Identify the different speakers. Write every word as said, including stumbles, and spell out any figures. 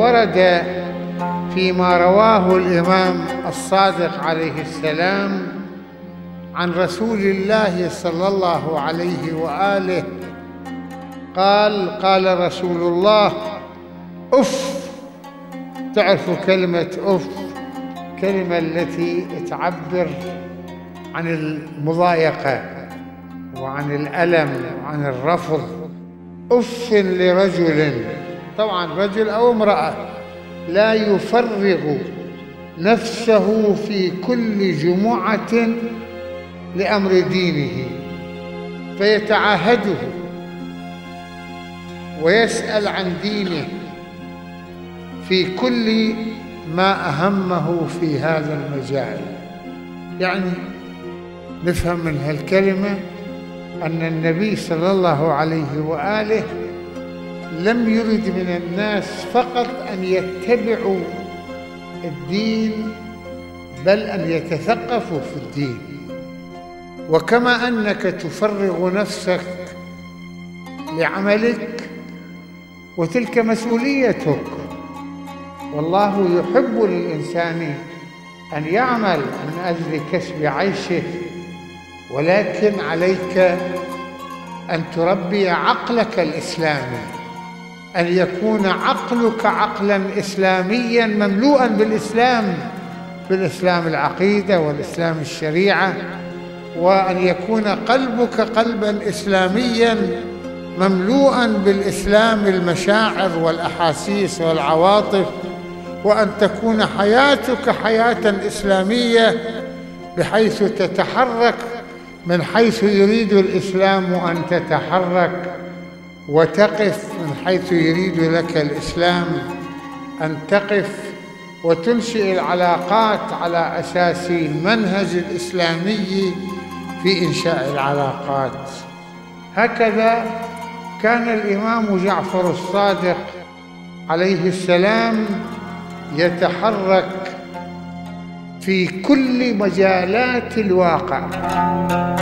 Speaker 1: ورد فيما رواه الإمام الصادق عليه السلام عن رسول الله صلى الله عليه وآله قال: قال رسول الله: أف. تعرفوا كلمة أف؟ كلمة التي تعبر عن المضايقة وعن الألم وعن الرفض. أف لرجل، طبعا رجل أو امرأة، لا يفرغ نفسه في كل جمعة لأمر دينه فيتعاهده ويسأل عن دينه في كل ما أهمه في هذا المجال. يعني نفهم من هالكلمة أن النبي صلى الله عليه وآله لم يرد من الناس فقط أن يتبعوا الدين، بل أن يتثقفوا في الدين. وكما أنك تفرغ نفسك لعملك وتلك مسؤوليتك، والله يحب للإنسان أن يعمل من أجل كسب عيشه، ولكن عليك أن تربي عقلك الإسلامي، أن يكون عقلك عقلاً إسلامياً مملوءاً بالإسلام، بالإسلام العقيدة والإسلام الشريعة، وأن يكون قلبك قلباً إسلامياً مملوءاً بالإسلام المشاعر والأحاسيس والعواطف، وأن تكون حياتك حياة إسلامية بحيث تتحرك من حيث يريد الإسلام أن تتحرك، وتقف من حيث يريد لك الإسلام أن تقف، وتنشئ العلاقات على أساس المنهج الإسلامي في إنشاء العلاقات. هكذا كان الإمام جعفر الصادق عليه السلام يتحرك في كل مجالات الواقع.